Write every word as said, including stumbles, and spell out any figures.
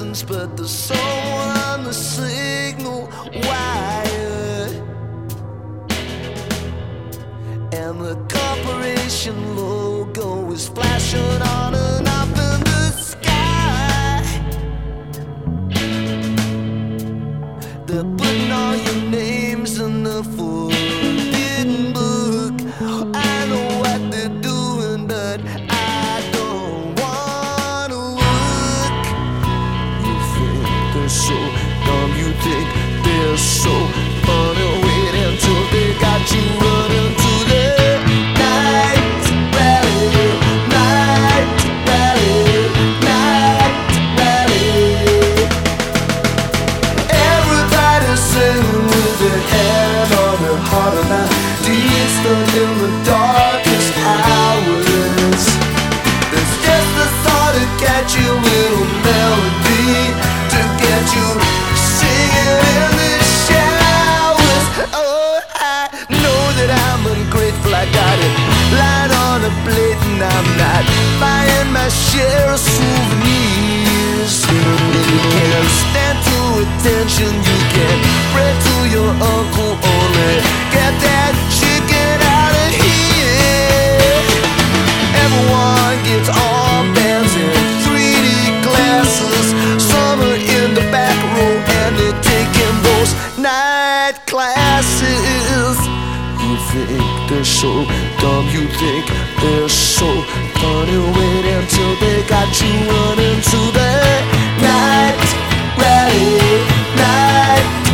license, but there's someone on the signal wire, and the corporation logo is flashing on and off in the sky. They're putting all your names in the forbidden book. I know what they're doing, but I don't wanna look. You think they're so dumb, you think they're so funny. Wait until they got you running to the night rally, night rally, night rally. Everybody's singing with their hand on their heart, and I deep stuck in the darkest hours. There's just the thought to catch you, little melody, to get you singing in the showers. Oh, I know that I'm ungrateful. I got it lying on a plate, and I'm not buying my share of souvenirs. If you can't stand to attention, you can pray to your uncle. Only get that chicken out of here. Everyone gets all bands and three D glasses. Some are in the back row and they're taking those night classes. You think they're so dumb, you think they're so funny. Wait until they got you running to the night rally, night